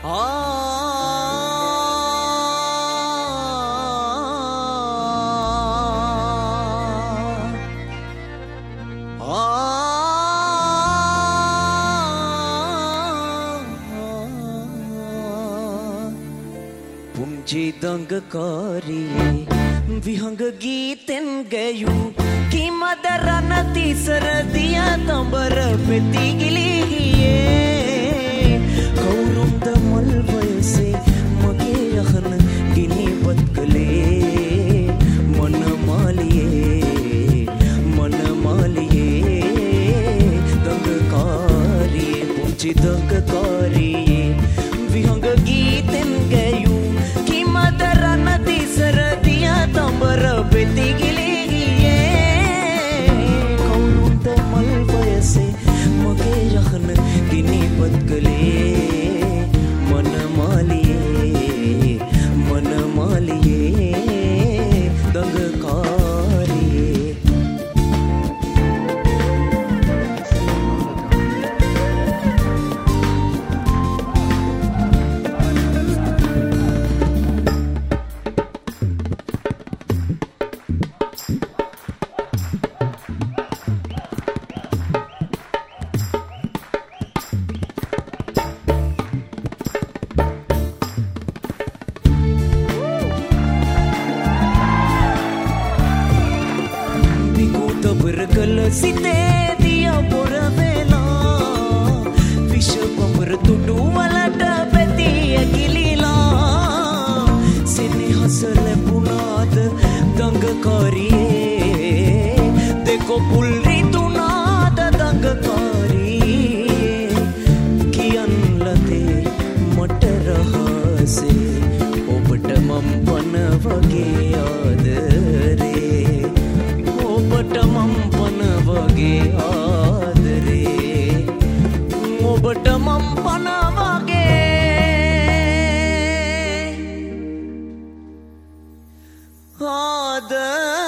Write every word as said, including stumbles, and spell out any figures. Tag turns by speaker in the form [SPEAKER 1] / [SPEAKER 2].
[SPEAKER 1] පුංචි දඟකාරියේ විහංග ගීතෙන් ගැයූ කිමද රණ තිසර දිය තඹර පෙති ගිලිහියේ කවුරුන්ද මල් වයසේ මගේ යහන ගිනිපත් කළේ මනමාලියේ මනමාලියේ දඟකාරියේ පුංචි දඟකාරියේ විහංග ගීතෙන් ගැයූ තඹර පෙති ගිලිහියේ කවුරුන්ද මල් වයසේ මගේ යහන ගිනිපත් කළේ මනමාලියේ මනමාලියේ දඟකාරියේ කල සිතේ දිය පොර වෙලා විෂ පඹර තුඩු වලට පැති ඇකිලිලා සෙනෙහස ලැබුණාද දඟකාරියේ දෙකොපුල් රිදුනාද දඟකාරියේ කියන්න ලතේ මට රහසේ ඔබට මම් පන වගේ ආදරේ ඔබට මම් පන වගේ ආදරේ ඔබට මම් පන වගේ ආදරේ